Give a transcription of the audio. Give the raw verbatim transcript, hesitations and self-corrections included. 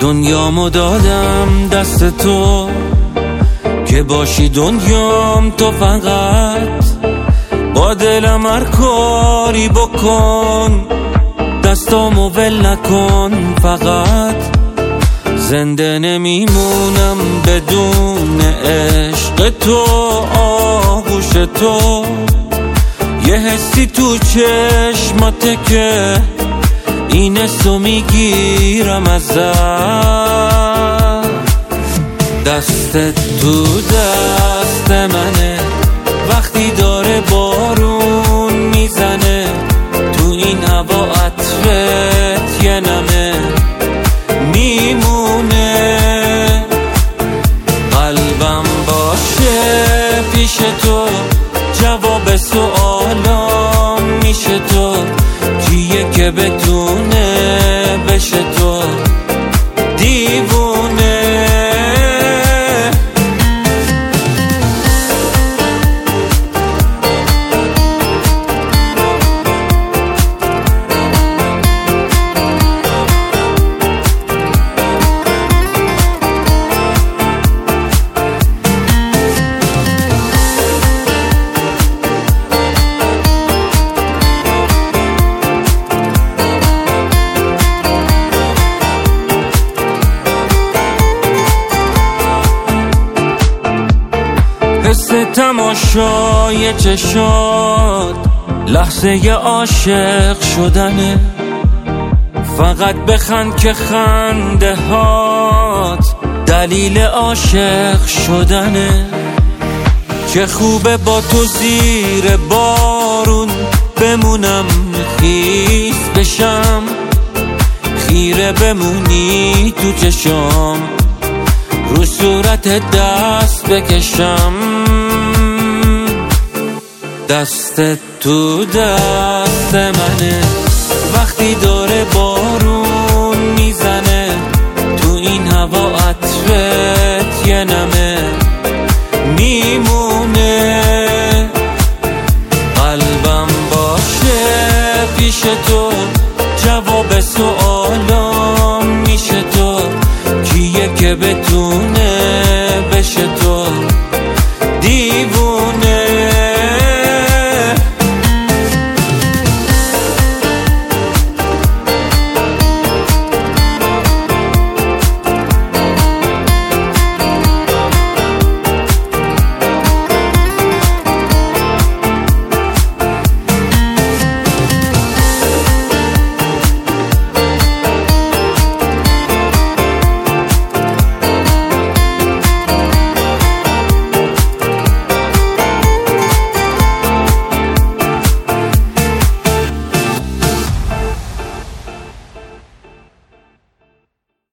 دنیامو دادم دست تو که باشی دنیام تو، فقط با دلم هر کاری بکن، دستامو ول نکن. فقط زنده نمیمونم بدون عشق تو، آغوش تو، یه حسی تو چشماته که این حسو میگیرم ازت. دستت تو دست منه وقتی داره بارون میزنه، تو این هوا عطرت یه نمه میمونه. قلبم باشه پیش تو، جواب سوالام میشه تو، کیه که بتونه بشه تو دیوونه. حس تماشای چشات لحظه عاشق شدنه، فقط بخند که خنده هات دلیل عاشق شدنه. چه خوبه با تو زیر بارون بمونم، خیس بشم، خیره بمونی تو چشام، رو صورت دست بکشم. دستت تو دست منه وقتی داره بارون میزنه، تو این هوا عطرت یه نمه میمونه. قلبم باشه پیش تو، جواب سوالام میشه تو، کیه که بتونه